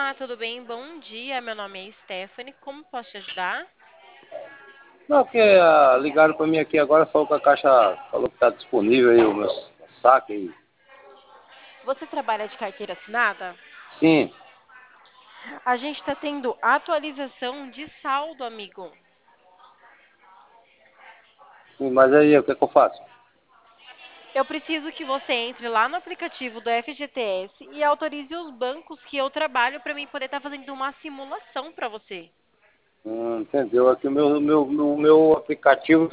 Olá, tudo bem? Bom dia, meu nome é Stephanie. Como posso te ajudar? Não, porque ligaram para mim aqui agora, falou que a caixa falou que está disponível aí o meu saque aí. Você trabalha de carteira assinada? Sim, A gente está tendo atualização de saldo, amigo. sim, mas aí o que é que eu faço? Eu preciso que você entre lá no aplicativo do FGTS e autorize os bancos que eu trabalho para mim poder estar fazendo uma simulação para você. Entendeu? Aqui o meu aplicativo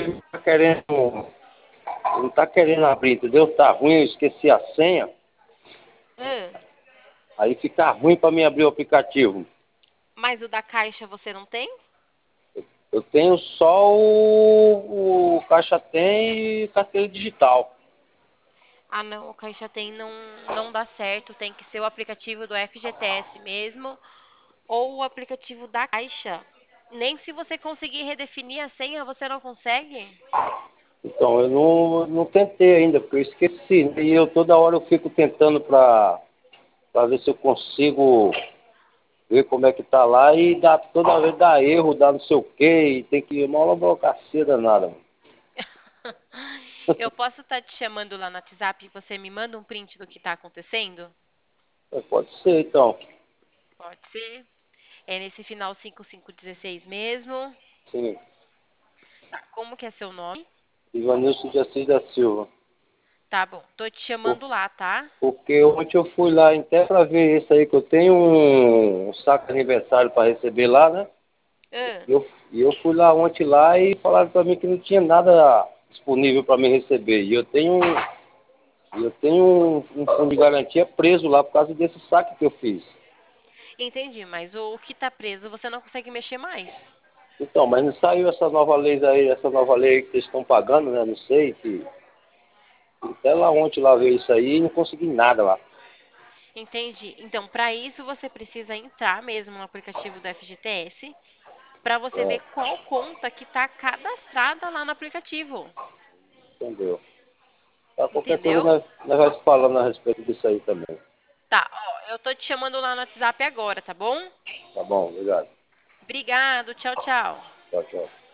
não tá querendo abrir, entendeu? Tá ruim, eu esqueci a senha, Ah, aí fica ruim para mim abrir o aplicativo. mas o da Caixa você não tem? Eu tenho só o Caixa Tem e carteira digital. Ah, não, o Caixa Tem não dá certo, tem que ser o aplicativo do FGTS mesmo ou o aplicativo da Caixa. Nem se você conseguir redefinir a senha, você não consegue? Então, eu não tentei ainda, porque eu esqueci, né? E eu toda hora eu fico tentando para ver se eu consigo ver como é que tá lá e dá, toda vez dá erro, dá não sei o quê, e tem que ir uma burocracia danada, mano. Eu posso estar te chamando lá no WhatsApp e você me manda um print do que está acontecendo? Pode ser, então. Pode ser. É nesse final 5516 mesmo. Sim. Tá, como que é seu nome? Ivanilson de Assis da Silva. Tá bom, tô te Por- chamando lá, tá? Porque ontem eu fui lá até para ver isso aí, que eu tenho um saco de aniversário para receber lá, né? Ah, E eu fui lá ontem lá e falaram para mim que não tinha nada disponível para me receber. E eu tenho um fundo de garantia preso lá por causa desse saque que eu fiz. entendi, mas o que tá preso você não consegue mexer mais. Então, mas não saiu essa nova lei que eles estão pagando, né? Não sei, que até lá ontem lá veio isso aí e não consegui nada lá. Entendi. Então, para isso você precisa entrar mesmo no aplicativo do FGTS para você É, ver qual conta que está cadastrada lá no aplicativo. entendeu? Tá, qualquer coisa Entendeu? nós vamos falando a respeito disso aí também. Tá, ó, eu tô te chamando lá no WhatsApp agora, tá bom? Tá bom, obrigado. Obrigado, tchau, tchau. Tchau, tchau.